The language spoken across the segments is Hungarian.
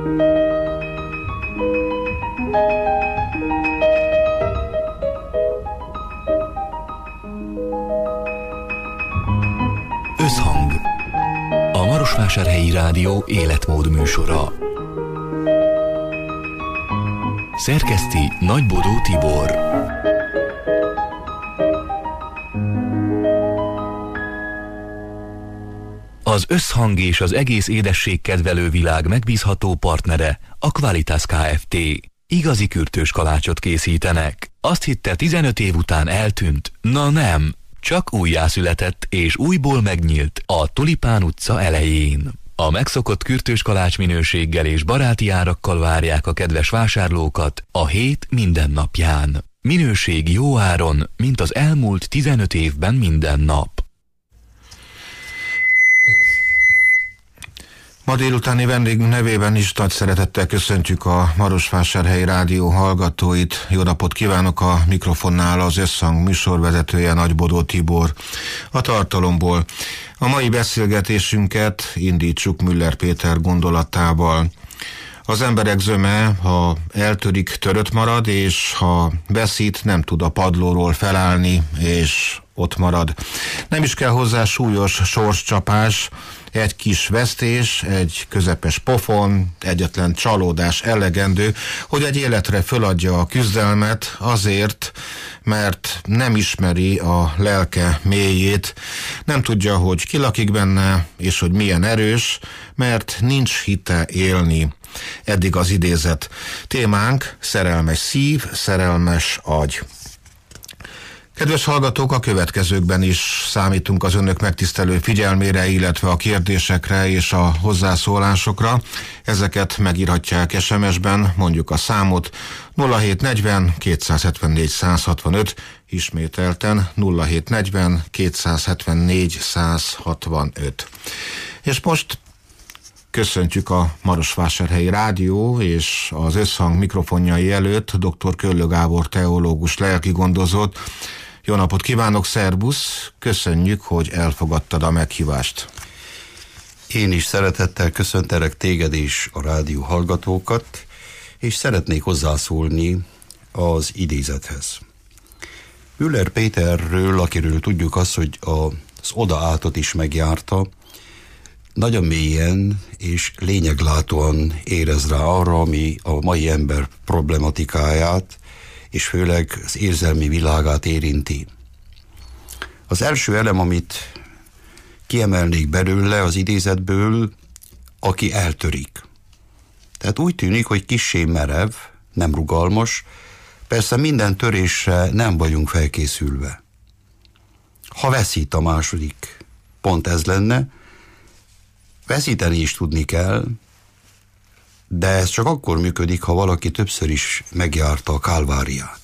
Összhang. A Marosvásárhelyi Rádió életmód műsora. Szerkeszti Nagybodó Tibor. Az Összhang és az egész édességkedvelő világ megbízható partnere a Qualitas Kft. Igazi kürtős kalácsot készítenek. Azt hitte, 15 év után eltűnt? Na nem, csak újjászületett és újból megnyílt a Tulipán utca elején. A megszokott kürtős kalács minőséggel és baráti árakkal várják a kedves vásárlókat a hét minden napján. Minőség jó áron, mint az elmúlt 15 évben minden nap. Ma délutáni vendégünk nevében is nagy szeretettel köszöntjük a Marosvásárhelyi Rádió hallgatóit. Jó napot kívánok, a mikrofonnál az Összhang műsorvezetője, Nagybodó Tibor. A tartalomból a mai beszélgetésünket indítsuk Müller Péter gondolatával. Az emberek zöme, ha eltörik, törött marad, és ha veszít, nem tud a padlóról felállni, és ott marad. Nem is kell hozzá súlyos sorscsapás, egy kis vesztés, egy közepes pofon, egyetlen csalódás elegendő, hogy egy életre föladja a küzdelmet azért, mert nem ismeri a lelke mélyét, nem tudja, hogy ki lakik benne, és hogy milyen erős, mert nincs hite élni. Eddig az idézet. Témánk: szerelmes szív, szerelmes agy. Kedves hallgatók, a következőkben is számítunk az önök megtisztelő figyelmére, illetve a kérdésekre és a hozzászólásokra. Ezeket megírhatják SMS-ben, mondjuk a számot 0740 274 165, ismételten 0740 274 165. És most köszöntjük a Marosvásárhelyi Rádió és az Összhang mikrofonjai előtt dr. Köllő Gábor teológus lelkigondozót. Jó napot kívánok, szerbusz! Köszönjük, hogy elfogadtad a meghívást. Én is szeretettel köszöntelek téged és a rádió hallgatókat, és szeretnék hozzászólni az idézethez. Müller Péterről, akiről tudjuk azt, hogy az odaátot is megjárta, nagyon mélyen és lényeglátóan érez rá arra, ami a mai ember problematikáját, és főleg az érzelmi világát érinti. Az első elem, amit kiemelnék belőle az idézetből, aki eltörik. Tehát úgy tűnik, hogy kissé merev, nem rugalmas, persze minden törésre nem vagyunk felkészülve. Ha veszít, a második pont ez lenne, veszíteni is tudni kell, de ez csak akkor működik, ha valaki többször is megjárta a kálváriát.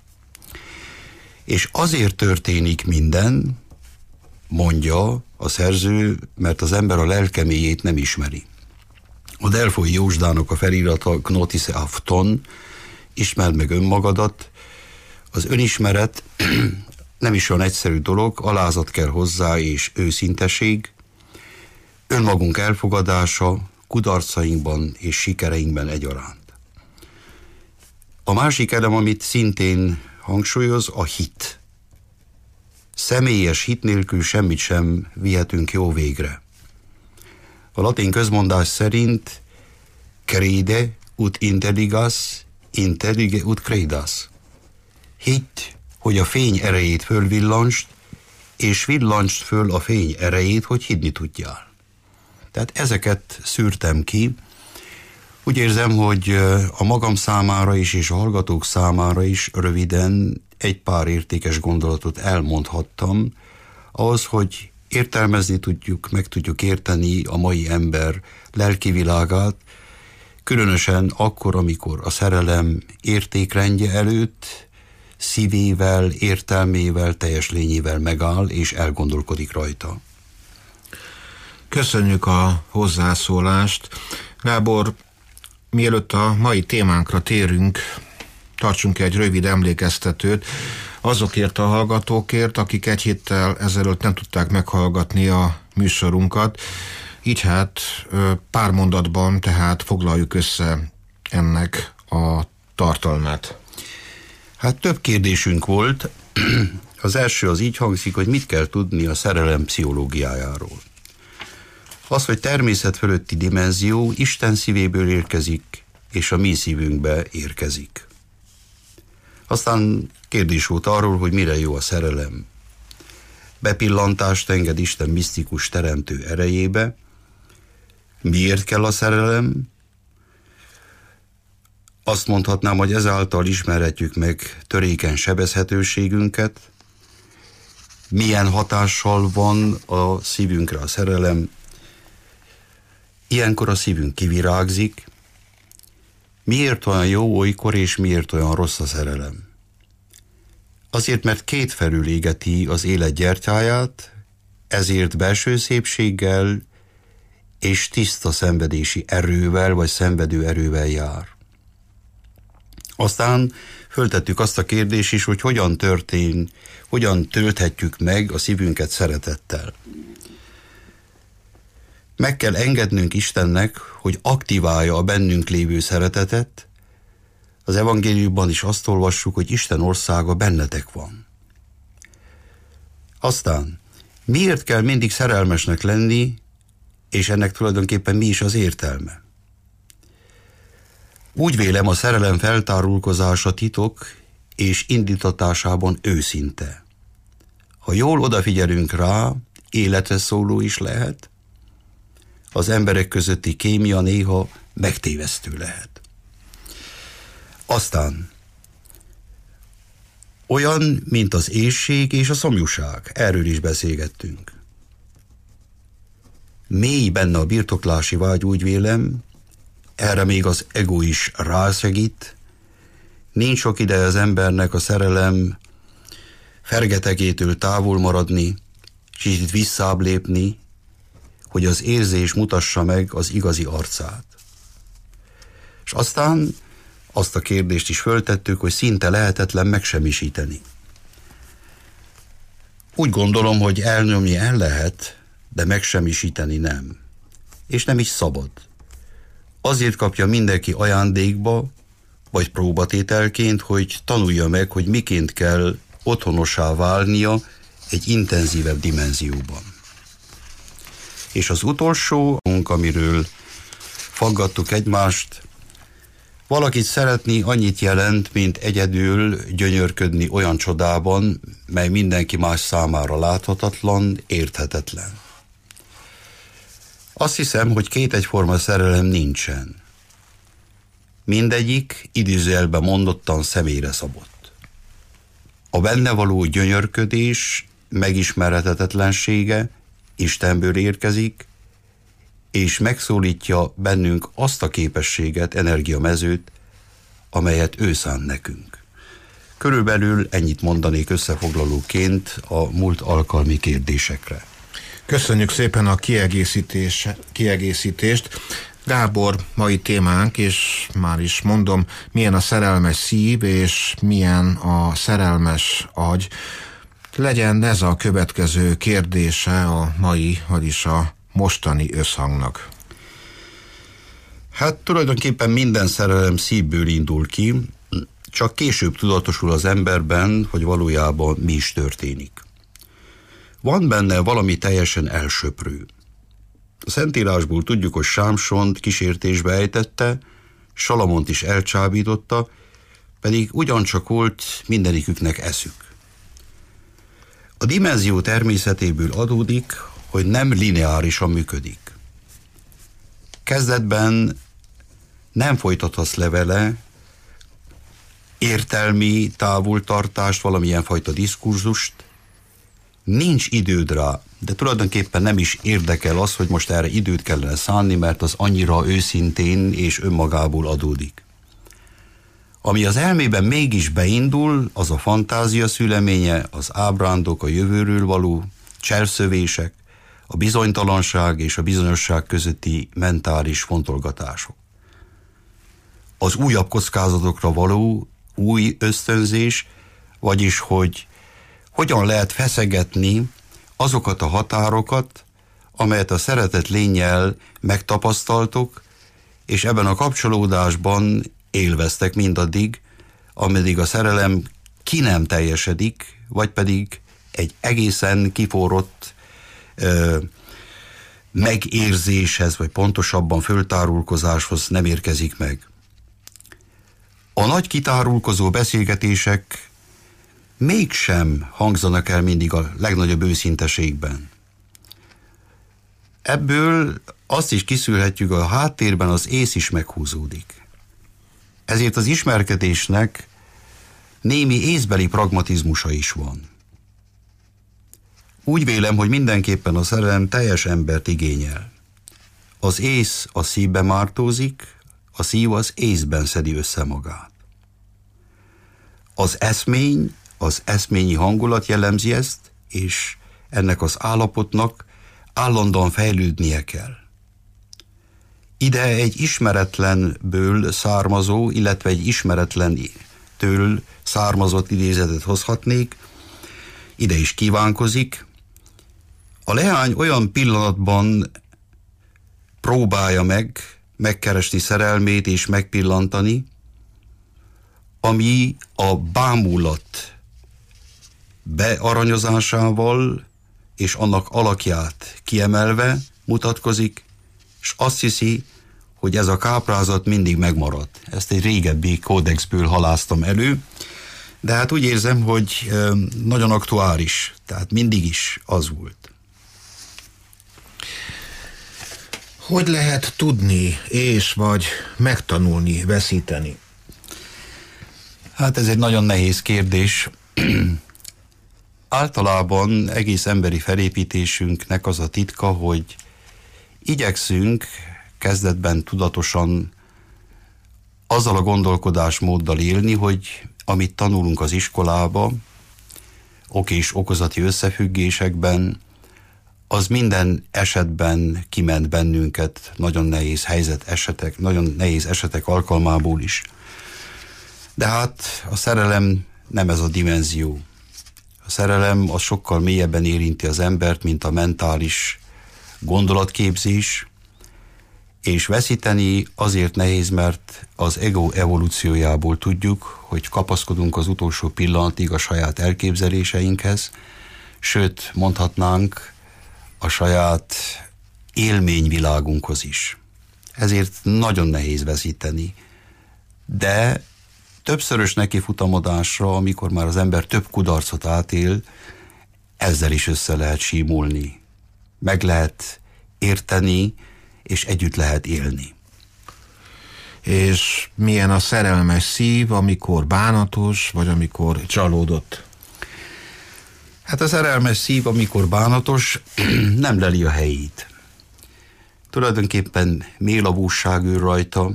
És azért történik minden, mondja a szerző, mert az ember a lelke mélyét nem ismeri. A Delfoi Józsdának a felirata Gnotis Afton, ismerd meg önmagadat. Az önismeret nem is olyan egyszerű dolog, alázat kell hozzá és őszinteség, önmagunk elfogadása kudarcainkban és sikereinkben egyaránt. A másik elem, amit szintén hangsúlyoz, a hit. Személyes hit nélkül semmit sem vihetünk jó végre. A latin közmondás szerint crede ut intelligas, intellige ut credas. Hitt, hogy a fény erejét fölvillanst, és villanst föl a fény erejét, hogy hinni tudjál. Tehát ezeket szűrtem ki. Úgy érzem, hogy a magam számára is, és a hallgatók számára is röviden egy pár értékes gondolatot elmondhattam, ahhoz, hogy értelmezni tudjuk, meg tudjuk érteni a mai ember lelki világát, különösen akkor, amikor a szerelem értékrendje előtt szívével, értelmével, teljes lényével megáll és elgondolkodik rajta. Köszönjük a hozzászólást. Gábor, mielőtt a mai témánkra térünk, tartsunk egy rövid emlékeztetőt azokért a hallgatókért, akik egy héttel ezelőtt nem tudták meghallgatni a műsorunkat. Így hát pár mondatban tehát foglaljuk össze ennek a tartalmát. Hát több kérdésünk volt. Az első az így hangzik, hogy mit kell tudni a szerelem pszichológiájáról. Az, hogy természet fölötti dimenzió Isten szívéből érkezik, és a mi szívünkbe érkezik. Aztán kérdés volt arról, hogy mire jó a szerelem. Bepillantást enged Isten misztikus teremtő erejébe. Miért kell a szerelem? Azt mondhatnám, hogy ezáltal ismerhetjük meg törékeny sebezhetőségünket. Milyen hatással van a szívünkre a szerelem? Ilyenkor a szívünk kivirágzik. Miért olyan jó olykor, és miért olyan rossz a szerelem? Azért, mert kétfelül égeti az élet gyertyáját, ezért belső szépséggel és tiszta szenvedési erővel, vagy szenvedő erővel jár. Aztán föltettük azt a kérdést is, hogy hogyan tölthetjük meg a szívünket szeretettel. Meg kell engednünk Istennek, hogy aktiválja a bennünk lévő szeretetet. Az evangéliumban is azt olvassuk, hogy Isten országa bennetek van. Aztán, miért kell mindig szerelmesnek lenni, és ennek tulajdonképpen mi is az értelme? Úgy vélem, a szerelem feltárulkozása titok, és indítatásában őszinte. Ha jól odafigyelünk rá, életre szóló is lehet, az emberek közötti kémia néha megtévesztő lehet. Aztán olyan, mint az éhség és a szomjúság, erről is beszélgettünk. Mély benne a birtoklási vágy, úgy vélem, erre még az ego is rásegít. Nincs sok ideje az embernek a szerelem fergetegétől távol maradni, és itt visszább lépni, hogy az érzés mutassa meg az igazi arcát. És aztán azt a kérdést is föltettük, hogy szinte lehetetlen megsemmisíteni. Úgy gondolom, hogy elnyomni el lehet, de megsemmisíteni nem. És nem is szabad. Azért kapja mindenki ajándékba, vagy próbatételként, hogy tanulja meg, hogy miként kell otthonossá válnia egy intenzívebb dimenzióban. És az utolsó, amiről faggattuk egymást, valakit szeretni annyit jelent, mint egyedül gyönyörködni olyan csodában, mely mindenki más számára láthatatlan, érthetetlen. Azt hiszem, hogy két egyforma szerelem nincsen. Mindegyik idézőjelben mondottan személyre szabott. A benne való gyönyörködés megismerhetetlensége Istenből érkezik, és megszólítja bennünk azt a képességet, energiamezőt, amelyet ő szánt nekünk. Körülbelül ennyit mondanék összefoglalóként a múlt alkalmi kérdésekre. Köszönjük szépen a kiegészítést. Gábor, mai témánk, és már is mondom, milyen a szerelmes szív, és milyen a szerelmes agy. Legyen ez a következő kérdése a mai, vagyis a mostani összhangnak. Hát tulajdonképpen minden szerelem szívből indul ki, csak később tudatosul az emberben, hogy valójában mi is történik. Van benne valami teljesen elsöprő. A Szentírásból tudjuk, hogy Sámsont kísértésbe ejtette, Salamont is elcsábította, pedig ugyancsak volt mindeniküknek eszük. A dimenzió természetéből adódik, hogy nem lineárisan működik. Kezdetben nem folytathatsz le vele értelmi távoltartást, valamilyen fajta diskurzust, nincs időd rá, de tulajdonképpen nem is érdekel az, hogy most erre időt kellene szánni, mert az annyira őszintén és önmagából adódik. Ami az elmében mégis beindul, az a fantázia szüleménye, az ábrándok, a jövőről való cselszövések, a bizonytalanság és a bizonyosság közötti mentális fontolgatások. Az újabb kockázatokra való új ösztönzés, vagyis hogy hogyan lehet feszegetni azokat a határokat, amelyet a szeretett lénnyel megtapasztaltok, és ebben a kapcsolódásban élveztek mindaddig, ameddig a szerelem ki nem teljesedik, vagy pedig egy egészen kiforrott megérzéshez, vagy pontosabban föltárulkozáshoz nem érkezik meg. A nagy kitárulkozó beszélgetések mégsem hangzanak el mindig a legnagyobb őszinteségben. Ebből azt is kiszűrhetjük, a háttérben az ész is meghúzódik. Ezért az ismerkedésnek némi észbeli pragmatizmusa is van. Úgy vélem, hogy mindenképpen a szerelem teljes embert igényel. Az ész a szívbe mártózik, a szív az észben szedi össze magát. Az eszmény, az eszményi hangulat jellemzi ezt, és ennek az állapotnak állandóan fejlődnie kell. Ide egy ismeretlenből származó, illetve egy ismeretlentől származott idézetet hozhatnék, ide is kívánkozik. A leány olyan pillanatban próbálja megkeresni szerelmét és megpillantani, ami a bámulat bearanyozásával és annak alakját kiemelve mutatkozik, és azt hiszi, hogy ez a káprázat mindig megmarad. Ezt egy régebbi kódexből haláztam elő, de hát úgy érzem, hogy nagyon aktuális, tehát mindig is az volt. Hogy lehet tudni és vagy megtanulni veszíteni? Hát ez egy nagyon nehéz kérdés. Általában egész emberi felépítésünknek az a titka, hogy igyekszünk kezdetben tudatosan azzal a gondolkodásmóddal élni, hogy amit tanulunk az iskolába, ok és okozati összefüggésekben, az minden esetben kiment bennünket nagyon nehéz esetek alkalmából is. De hát a szerelem nem ez a dimenzió. A szerelem az sokkal mélyebben érinti az embert, mint a mentális gondolatképzés, és veszíteni azért nehéz, mert az ego evolúciójából tudjuk, hogy kapaszkodunk az utolsó pillanatig a saját elképzeléseinkhez, sőt, mondhatnánk, a saját élményvilágunkhoz is. Ezért nagyon nehéz veszíteni. De többszörös nekifutamodásra, amikor már az ember több kudarcot átél, ezzel is össze lehet símulni. Meg lehet érteni, és együtt lehet élni. És milyen a szerelmes szív, amikor bánatos, vagy amikor csalódott? Hát a szerelmes szív, amikor bánatos, nem leli a helyét. Tulajdonképpen mélavúság ül rajta,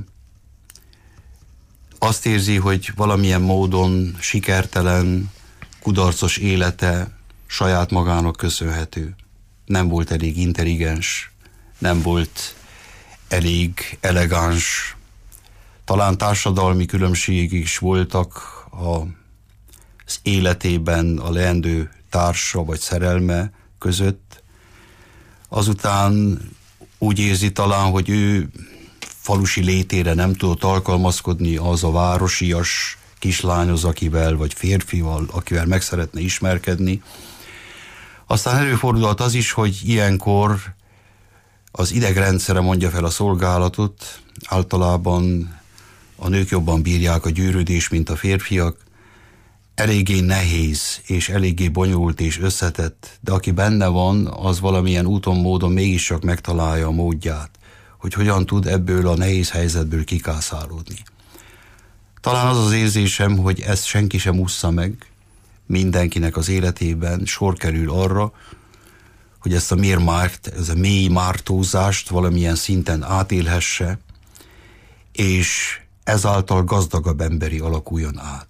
azt érzi, hogy valamilyen módon sikertelen, kudarcos élete saját magának köszönhető. Nem volt elég intelligens, nem volt elég elegáns. Talán társadalmi különbségek is voltak az életében a leendő társa vagy szerelme között. Azután úgy érzi talán, hogy ő falusi létére nem tudott alkalmazkodni az a városias kislányhoz, akivel, vagy férfival, akivel meg szeretne ismerkedni. Aztán előfordulhat az is, hogy ilyenkor az idegrendszere mondja fel a szolgálatot, általában a nők jobban bírják a gyűrődést, mint a férfiak. Eléggé nehéz, és eléggé bonyolult és összetett, de aki benne van, az valamilyen úton, módon mégiscsak megtalálja a módját, hogy hogyan tud ebből a nehéz helyzetből kikászálódni. Talán az az érzésem, hogy ezt senki sem ússza meg, mindenkinek az életében sor kerül arra, hogy ezt ez a mély mártózást valamilyen szinten átélhesse, és ezáltal gazdagabb emberi alakuljon át.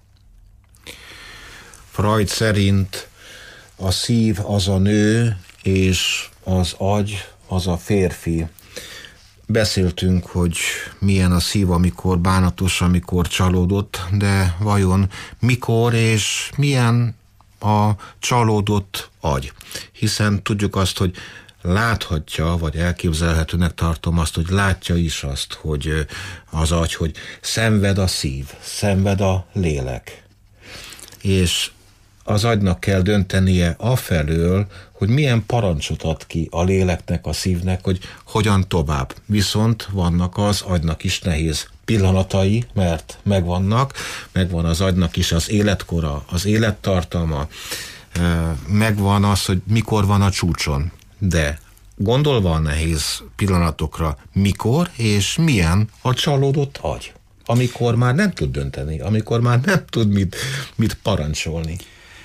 Freud szerint a szív az a nő, és az agy az a férfi. Beszéltünk, hogy milyen a szív, amikor bánatos, amikor csalódott, de vajon mikor és milyen a csalódott agy? Hiszen tudjuk azt, hogy láthatja, vagy elképzelhetőnek tartom azt, hogy látja is azt, hogy az agy, hogy szenved a szív, szenved a lélek. És az agynak kell döntenie afelől, hogy milyen parancsot ad ki a léleknek, a szívnek, hogy hogyan tovább. Viszont vannak az agynak is nehéz pillanatai, mert megvan az agynak is az életkora, az élettartalma, megvan az, hogy mikor van a csúcson. De gondolva a nehéz pillanatokra, mikor és milyen a csalódott agy, amikor már nem tud dönteni, amikor már nem tud mit parancsolni.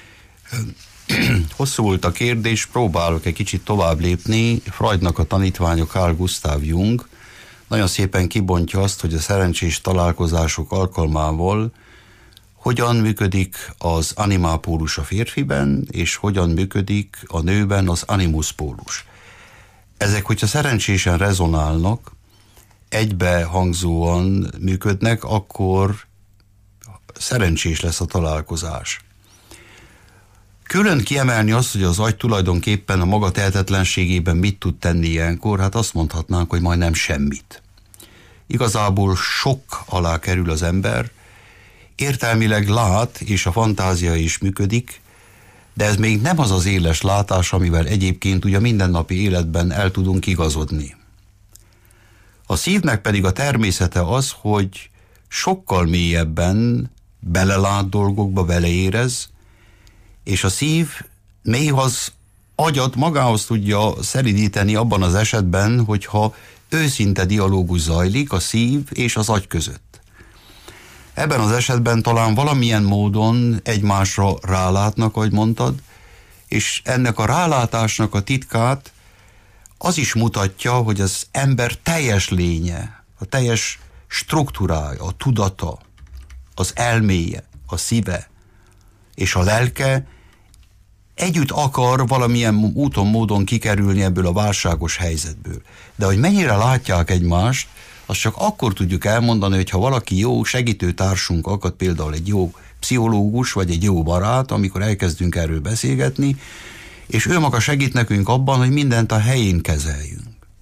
Hosszú volt a kérdés, próbálok egy kicsit tovább lépni. Freudnak a tanítványa Carl Gustav Jung nagyon szépen kibontja azt, hogy a szerencsés találkozások alkalmával hogyan működik az animálpólus a férfiben, és hogyan működik a nőben az animuspólus. Ezek, hogyha szerencsésen rezonálnak, egybehangzóan működnek, akkor szerencsés lesz a találkozás. Külön kiemelni azt, hogy az agy tulajdonképpen a maga tehetetlenségében mit tud tenni ilyenkor, hát azt mondhatnánk, hogy majdnem semmit. Igazából sok alá kerül az ember, értelmileg lát, és a fantázia is működik, de ez még nem az az éles látás, amivel egyébként ugye a mindennapi életben el tudunk igazodni. A szívnek pedig a természete az, hogy sokkal mélyebben belelát dolgokba, beleérez, és a szív néha az agyat magához tudja szelidíteni abban az esetben, hogyha őszinte dialógus zajlik a szív és az agy között. Ebben az esetben talán valamilyen módon egymásra rálátnak, ahogy mondtad, és ennek a rálátásnak a titkát az is mutatja, hogy az ember teljes lénye, a teljes struktúrája, a tudata, az elméje, a szíve és a lelke együtt akar valamilyen úton, módon kikerülni ebből a válságos helyzetből. De hogy mennyire látják egymást, azt csak akkor tudjuk elmondani, hogy ha valaki jó segítőtársunk akad, például egy jó pszichológus, vagy egy jó barát, amikor elkezdünk erről beszélgetni, és ő maga segít nekünk abban, hogy mindent a helyén kezeljünk.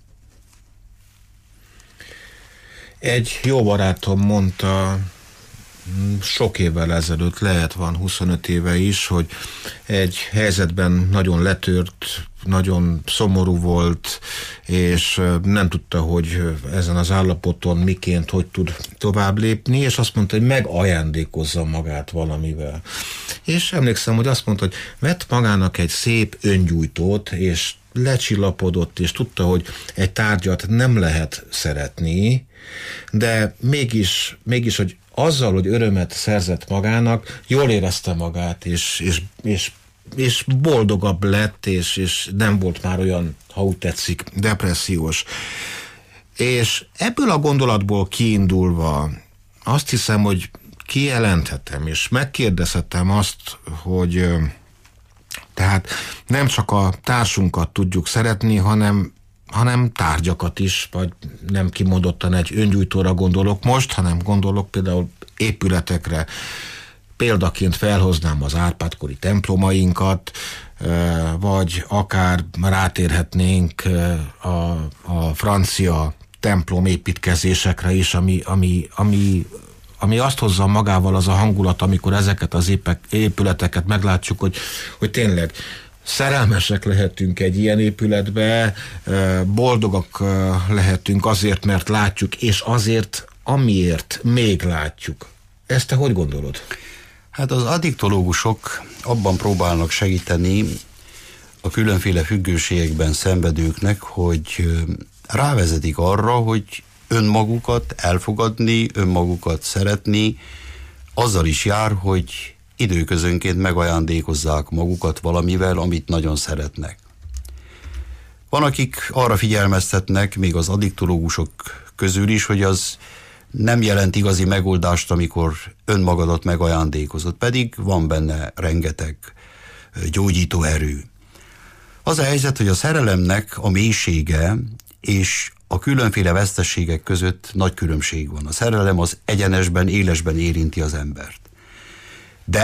Egy jó barátom mondta sok évvel ezelőtt, van 25 éve is, hogy egy helyzetben nagyon letört, nagyon szomorú volt, és nem tudta, hogy ezen az állapoton miként, hogy tud tovább lépni, és azt mondta, hogy megajándékozza magát valamivel. És emlékszem, hogy azt mondta, hogy vett magának egy szép öngyújtót, és lecsillapodott, és tudta, hogy egy tárgyat nem lehet szeretni, de mégis, hogy azzal, hogy örömet szerzett magának, jól érezte magát, és boldogabb lett, és nem volt már olyan, ha úgy tetszik, depressziós. És ebből a gondolatból kiindulva azt hiszem, hogy kijelenthetem, és megkérdezhetem azt, hogy tehát nem csak a társunkat tudjuk szeretni, hanem tárgyakat is, vagy nem kimondottan egy öngyújtóra gondolok most, hanem gondolok például épületekre. Példaként felhoznám az Árpád-kori templomainkat, vagy akár rátérhetnénk a francia templom építkezésekre is, ami azt hozza magával az a hangulat, amikor ezeket az épületeket meglátjuk, hogy tényleg szerelmesek lehetünk egy ilyen épületbe, boldogak lehetünk azért, mert látjuk, és azért, amiért még látjuk. Ezt te hogy gondolod? Hát az addiktológusok abban próbálnak segíteni a különféle függőségekben szenvedőknek, hogy rávezetik arra, hogy önmagukat elfogadni, önmagukat szeretni, azzal is jár, hogy időközönként megajándékozzák magukat valamivel, amit nagyon szeretnek. Van, akik arra figyelmeztetnek, még az addiktológusok közül is, hogy az nem jelent igazi megoldást, amikor önmagadat megajándékozod, pedig van benne rengeteg gyógyító erő. Az a helyzet, hogy a szerelemnek a mélysége és a különféle veszteségek között nagy különbség van. A szerelem az egyenesben, élesben érinti az embert. De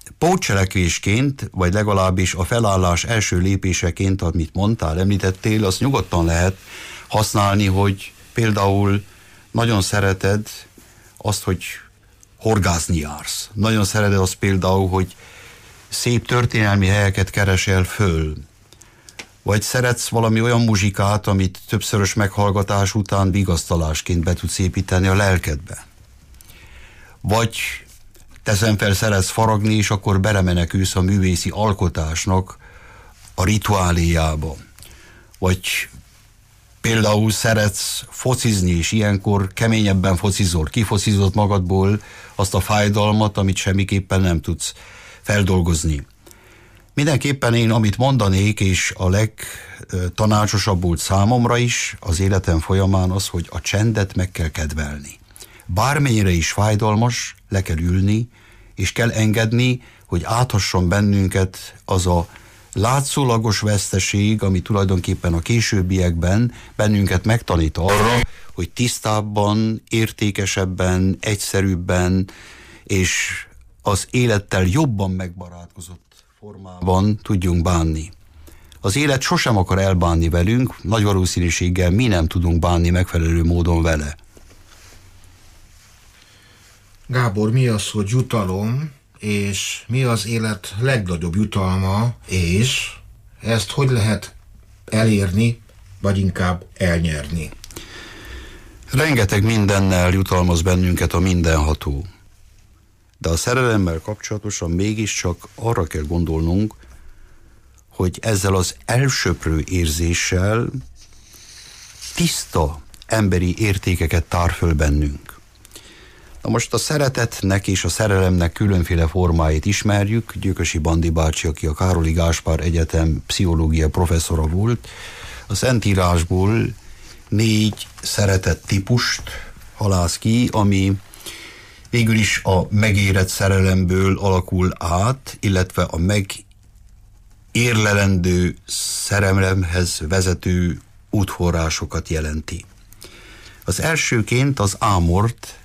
pótcselekvésként, vagy legalábbis a felállás első lépéseként, amit mondtál, említettél, azt nyugodtan lehet használni, hogy például nagyon szereted azt, hogy horgászni jársz. Nagyon szereted azt például, hogy szép történelmi helyeket keresel föl. Vagy szeretsz valami olyan muzsikát, amit többszörös meghallgatás után vigasztalásként be tudsz építeni a lelkedbe. Vagy teszem fel, szeretsz faragni, és akkor belemenekülsz a művészi alkotásnak a rituáléjába. Vagy például szeretsz focizni, és ilyenkor keményebben focizol, kifocizod magadból azt a fájdalmat, amit semmiképpen nem tudsz feldolgozni. Mindenképpen én, amit mondanék, és a legtanácsosabb volt számomra is az életem folyamán az, hogy a csendet meg kell kedvelni. Bármennyire is fájdalmas, le kell ülni, és kell engedni, hogy áthasson bennünket az a látszólagos veszteség, ami tulajdonképpen a későbbiekben bennünket megtanít arra, hogy tisztábban, értékesebben, egyszerűbben és az élettel jobban megbarátkozott formában tudjunk bánni. Az élet sosem akar elbánni velünk, nagy valószínűséggel mi nem tudunk bánni megfelelő módon vele. Gábor, mi az, hogy jutalom, és mi az élet legnagyobb jutalma, és ezt hogy lehet elérni, vagy inkább elnyerni? Rengeteg mindennel jutalmaz bennünket a mindenható. De a szerelemmel kapcsolatosan mégiscsak arra kell gondolnunk, hogy ezzel az elsöprő érzéssel tiszta emberi értékeket tár föl bennünk. Na most a szeretetnek és a szerelemnek különféle formáit ismerjük. Gyökösi Bandi bácsi, aki a Károli Gáspár Egyetem pszichológia professzora volt, a Szentírásból 4 szeretet típust halász ki, ami végül is a megérett szerelemből alakul át, illetve a megérlelendő szerelemhez vezető útforrásokat jelenti. Az elsőként az ámort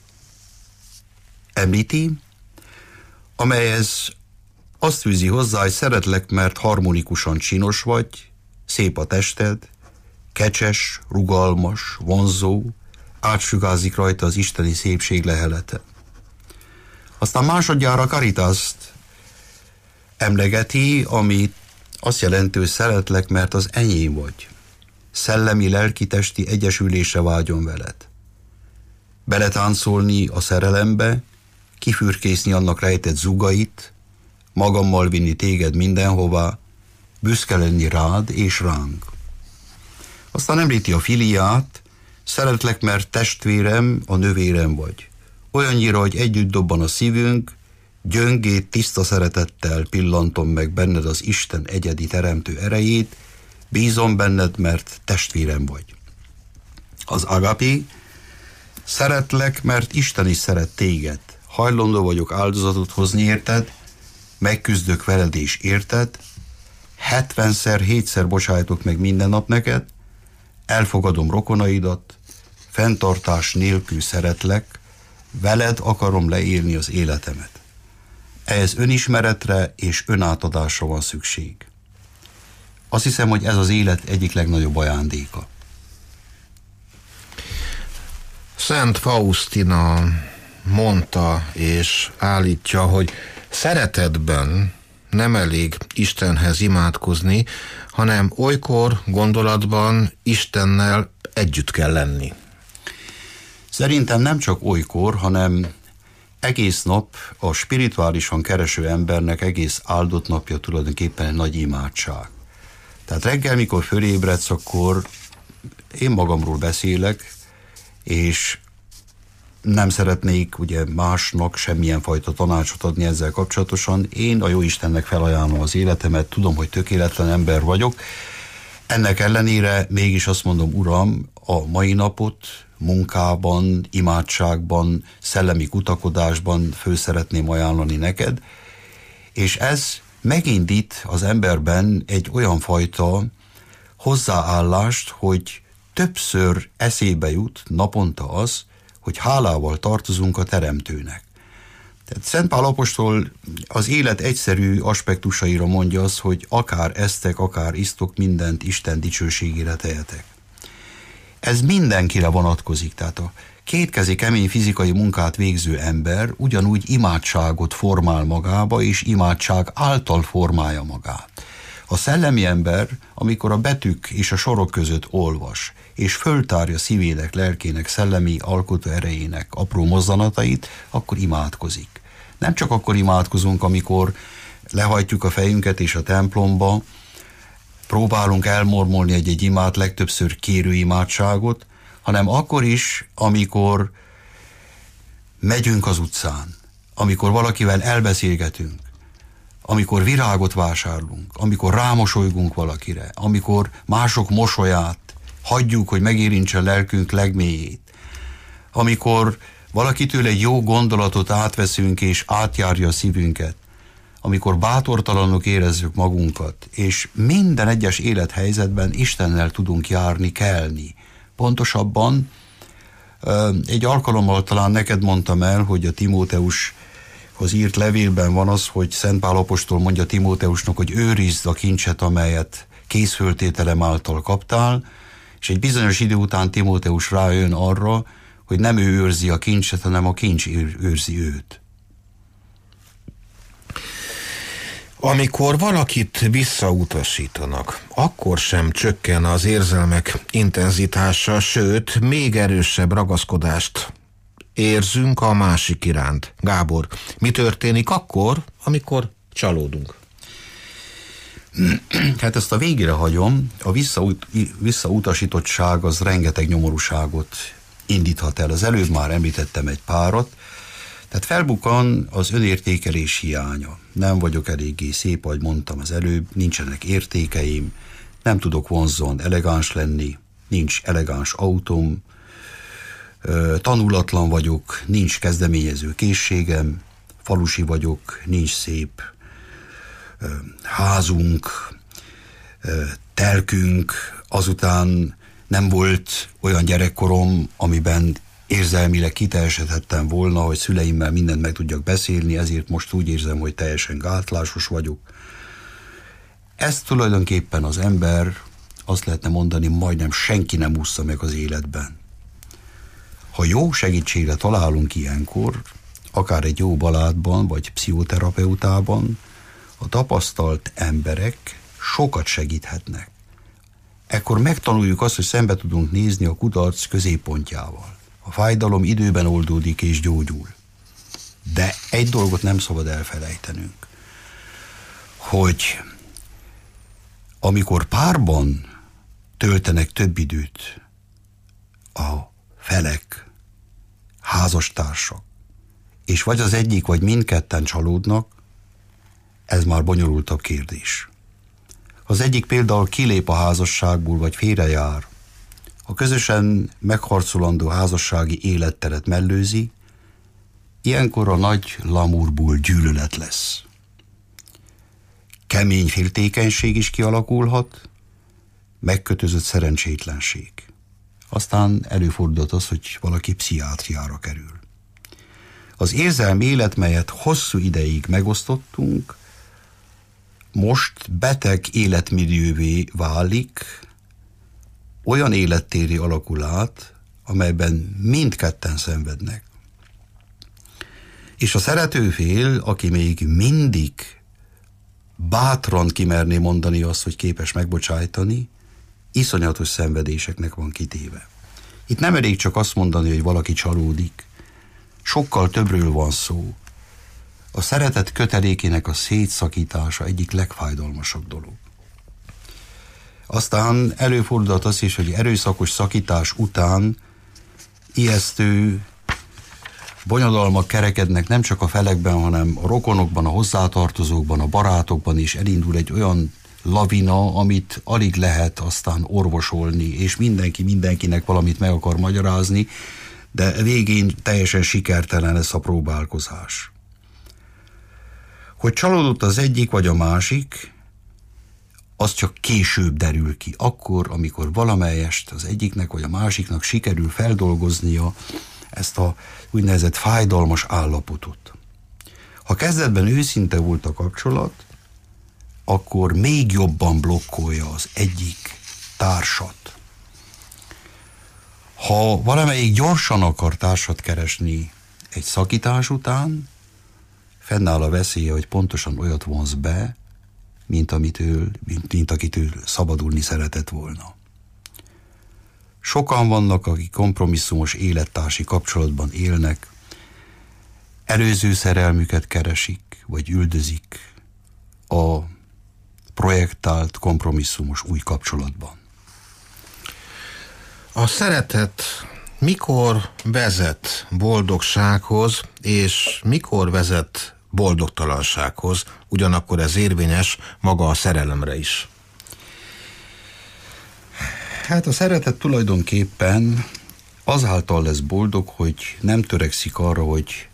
említi, amelyhez azt fűzi hozzá, hogy szeretlek, mert harmonikusan csinos vagy, szép a tested, kecses, rugalmas, vonzó, átsugázik rajta az isteni szépség lehelete. Aztán másodjára Caritaszt emlegeti, ami azt jelenti, hogy szeretlek, mert az enyém vagy. Szellemi, lelki-testi egyesülésre vágyom veled. Beletáncolni a szerelembe, kifürkészni annak rejtett zugait, magammal vinni téged mindenhová, büszke lenni rád és ránk. Aztán említi a filiát, szeretlek, mert testvérem, a nővérem vagy. Olyannyira, hogy együtt dobban a szívünk, gyöngét tiszta szeretettel pillantom meg benned az Isten egyedi teremtő erejét, bízom benned, mert testvérem vagy. Az agapi, szeretlek, mert Isten is szeret téged. Hajlandó vagyok áldozatot hozni érted, megküzdök veled és érted, 70-szer, 7-szer bocsájtok meg minden nap neked, elfogadom rokonaidat, fenntartás nélkül szeretlek, veled akarom leélni az életemet. Ehhez önismeretre és önátadásra van szükség. Azt hiszem, hogy ez az élet egyik legnagyobb ajándéka. Szent Faustina mondta és állítja, hogy szeretetben nem elég Istenhez imádkozni, hanem olykor gondolatban Istennel együtt kell lenni. Szerintem nem csak olykor, hanem egész nap a spirituálisan kereső embernek egész áldott napja tulajdonképpen egy nagy imádság. Tehát reggel, mikor fölébredsz, akkor én magamról beszélek, és nem szeretnék ugye másnak semmilyen fajta tanácsot adni ezzel kapcsolatosan. Én a Jóistennek felajánlom az életemet, tudom, hogy tökéletlen ember vagyok. Ennek ellenére mégis azt mondom, Uram, a mai napot munkában, imádságban, szellemi kutakodásban föl szeretném ajánlani neked, és ez megindít az emberben egy olyan fajta hozzáállást, hogy többször eszébe jut naponta az, hogy hálával tartozunk a Teremtőnek. Tehát Szent Pál apostol az élet egyszerű aspektusaira mondja azt, hogy akár esztek, akár isztok, mindent Isten dicsőségére tehetek. Ez mindenkire vonatkozik, tehát a kétkezi kemény fizikai munkát végző ember ugyanúgy imádságot formál magába, és imádság által formálja magát. A szellemi ember, amikor a betűk és a sorok között olvas, és föltárja szívének, lelkének, szellemi alkotó erejének apró mozzanatait, akkor imádkozik. Nem csak akkor imádkozunk, amikor lehajtjuk a fejünket és a templomba, próbálunk elmormolni egy imát, legtöbbször kérő imádságot, hanem akkor is, amikor megyünk az utcán, amikor valakivel elbeszélgetünk, amikor virágot vásárlunk, amikor rámosolygunk valakire, amikor mások mosolyát hagyjuk, hogy megérintse lelkünk legmélyét, amikor valakitől egy jó gondolatot átveszünk és átjárja a szívünket, amikor bátortalanok érezzük magunkat, és minden egyes élethelyzetben Istennel tudunk járni, kelni. Pontosabban egy alkalommal talán neked mondtam el, hogy a Timóteushoz írt levélben van az, hogy Szent Pál apostol mondja Timóteusnak, hogy őrizd a kincset, amelyet készföltételem által kaptál, és egy bizonyos idő után Timóteus rájön arra, hogy nem ő őrzi a kincset, hanem a kincs őrzi őt. Amikor valakit visszautasítanak, akkor sem csökken az érzelmek intenzitása, sőt, még erősebb ragaszkodást érzünk a másik iránt. Gábor, mi történik akkor, amikor csalódunk? Hát ezt a végére hagyom. A visszautasítottság az rengeteg nyomorúságot indíthat el. Az előbb már említettem egy párat. Tehát felbukkan az önértékelés hiánya. Nem vagyok eléggé szép, ahogy mondtam az előbb, nincsenek értékeim, nem tudok vonzóan elegáns lenni, nincs elegáns autóm, tanulatlan vagyok, nincs kezdeményező készségem, falusi vagyok, nincs szép házunk, telkünk, azután nem volt olyan gyerekkorom, amiben érzelmileg kiteljesedhettem volna, hogy szüleimmel mindent meg tudjak beszélni, ezért most úgy érzem, hogy teljesen gátlásos vagyok. Ezt tulajdonképpen az ember, azt lehetne mondani, majdnem senki nem ússza meg az életben. Ha jó segítségre találunk ilyenkor, akár egy jó baládban, vagy pszichoterapeutában, a tapasztalt emberek sokat segíthetnek. Ekkor megtanuljuk azt, hogy szembe tudunk nézni a kudarc középpontjával. A fájdalom időben oldódik és gyógyul. De egy dolgot nem szabad elfelejtenünk, hogy amikor párban töltenek több időt a felek, házastársak, és vagy az egyik, vagy mindketten csalódnak, ez már bonyolultabb kérdés. Az egyik például kilép a házasságból, vagy félrejár, a közösen megharcolandó házassági életteret mellőzi, ilyenkor a nagy lamúrból gyűlölet lesz. Kemény féltékenység is kialakulhat, megkötözött szerencsétlenség. Aztán előfordulhat az, hogy valaki pszichiátriára kerül. Az érzelmi élet, melyet hosszú ideig megosztottunk, most beteg életmillióvé válik, olyan élettéré alakul át, amelyben mindketten szenvednek. És a szeretőfél, aki még mindig bátran kimerné mondani azt, hogy képes megbocsájtani, iszonyatos szenvedéseknek van kitéve. Itt nem elég csak azt mondani, hogy valaki csalódik. Sokkal többről van szó. A szeretet kötelékének a szétszakítása egyik legfájdalmasabb dolog. Aztán előfordulhat az is, hogy erőszakos szakítás után ijesztő bonyodalmak kerekednek nem csak a felekben, hanem a rokonokban, a hozzátartozókban, a barátokban is elindul egy olyan lavina, amit alig lehet aztán orvosolni, és mindenki mindenkinek valamit meg akar magyarázni, de végén teljesen sikertelen lesz a próbálkozás. Hogy csalódott az egyik vagy a másik, az csak később derül ki, akkor, amikor valamelyest az egyiknek vagy a másiknak sikerül feldolgoznia ezt a úgynevezett fájdalmas állapotot. Ha kezdetben őszinte volt a kapcsolat, akkor még jobban blokkolja az egyik társat. Ha valamelyik gyorsan akar társat keresni egy szakítás után, fennáll a veszélye, hogy pontosan olyat vonz be, mint akitől szabadulni szeretett volna. Sokan vannak, akik kompromisszumos élettársi kapcsolatban élnek, előző szerelmüket keresik, vagy üldözik a projektált kompromisszumos új kapcsolatban. A szeretet mikor vezet boldogsághoz, és mikor vezet boldogtalansághoz, ugyanakkor ez érvényes maga a szerelemre is? Hát a szeretet tulajdonképpen azáltal lesz boldog, hogy nem törekszik arra, hogy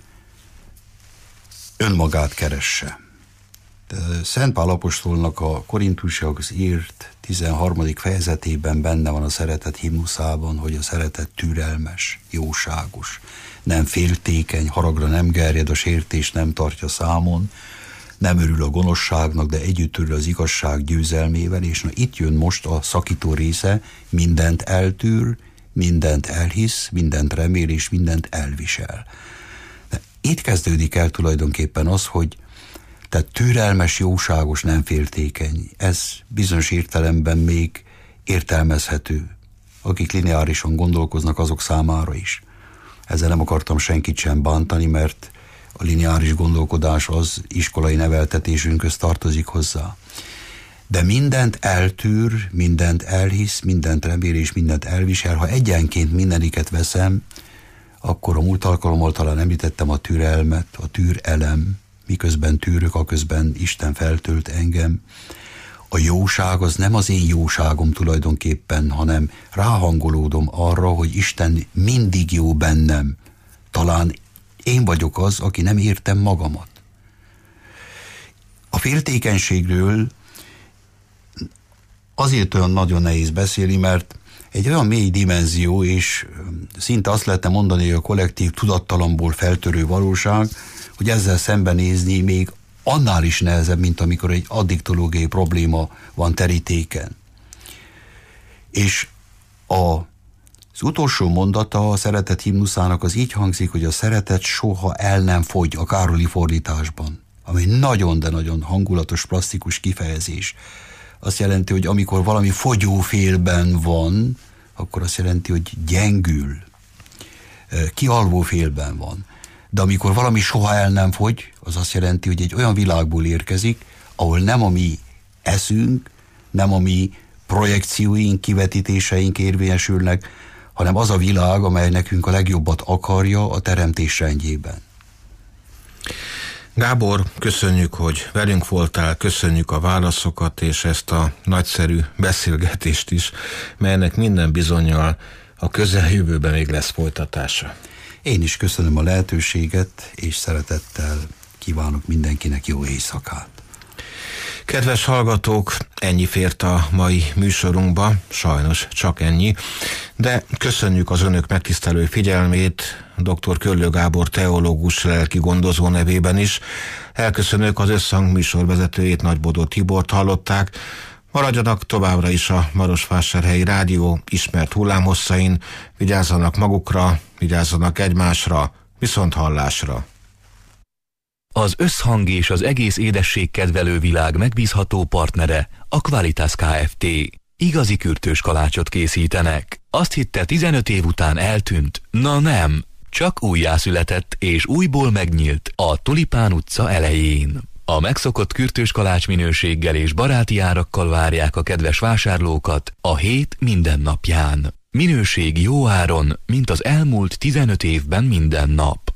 önmagát keresse. Szent Pál apostolnak a Korintusokhoz írt 13. fejezetében benne van a szeretet himnuszában, hogy a szeretet türelmes, jóságos, nem féltékeny, haragra nem gerjed, a sértés nem tartja számon, nem örül a gonoszságnak, de együtt örül az igazság győzelmével, és na itt jön most a szakító része, mindent eltűr, mindent elhisz, mindent remél, és mindent elvisel. De itt kezdődik el tulajdonképpen az, hogy tehát türelmes, jóságos, nem féltékeny. Ez bizonyos értelemben még értelmezhető. Akik lineárisan gondolkoznak, azok számára is. Ezzel nem akartam senkit sem bántani, mert a lineáris gondolkodás az iskolai neveltetésünkhöz tartozik hozzá. De mindent eltűr, mindent elhisz, mindent remél és mindent elvisel. Ha egyenként mindeniket veszem, akkor a múlt alkalommal talán említettem a türelmet, a türelem, miközben tűrök, aközben Isten feltölt engem. A jóság az nem az én jóságom tulajdonképpen, hanem ráhangolódom arra, hogy Isten mindig jó bennem. Talán én vagyok az, aki nem értem magamat. A féltékenységről azért olyan nagyon nehéz beszélni, mert egy olyan mély dimenzió, és szinte azt lehetne mondani, hogy a kollektív tudattalamból feltörő valóság, hogy ezzel szembenézni még annál is nehezebb, mint amikor egy addiktológiai probléma van terítéken. És az utolsó mondata a szeretet himnuszának az így hangzik, hogy a szeretet soha el nem fogy a Károli fordításban, ami nagyon, de nagyon hangulatos, plastikus kifejezés. Azt jelenti, hogy amikor valami fogyófélben van, akkor azt jelenti, hogy gyengül, kialvófélben van. De amikor valami soha el nem fogy, az azt jelenti, hogy egy olyan világból érkezik, ahol nem a mi eszünk, nem a mi projekcióink, kivetítéseink érvényesülnek, hanem az a világ, amely nekünk a legjobbat akarja a teremtés rendjében. Gábor, köszönjük, hogy velünk voltál, köszönjük a válaszokat és ezt a nagyszerű beszélgetést is, melynek minden bizonnyal a közeljövőben még lesz folytatása. Én is köszönöm a lehetőséget, és szeretettel kívánok mindenkinek jó éjszakát. Kedves hallgatók, ennyi fért a mai műsorunkba, sajnos csak ennyi, de köszönjük az önök megtisztelő figyelmét, dr. Köllő Gábor teológus lelki gondozó nevében is. Elköszönök az Összhang műsorvezetőjét, Nagybodó Tibort hallották. Maradjanak továbbra is a Marosvásárhelyi Rádió ismert hullámhosszain, vigyázzanak magukra, vigyázzanak egymásra, viszont hallásra. Az Összhang és az egész édességkedvelő világ megbízható partnere a Qualitas Kft. Igazi kürtős kalácsot készítenek. Azt hitte 15 év után eltűnt? Na nem, csak újjászületett és újból megnyílt a Tulipán utca elején. A megszokott kürtős kalács minőséggel és baráti árakkal várják a kedves vásárlókat a hét minden napján. Minőség jó áron, mint az elmúlt 15 évben minden nap.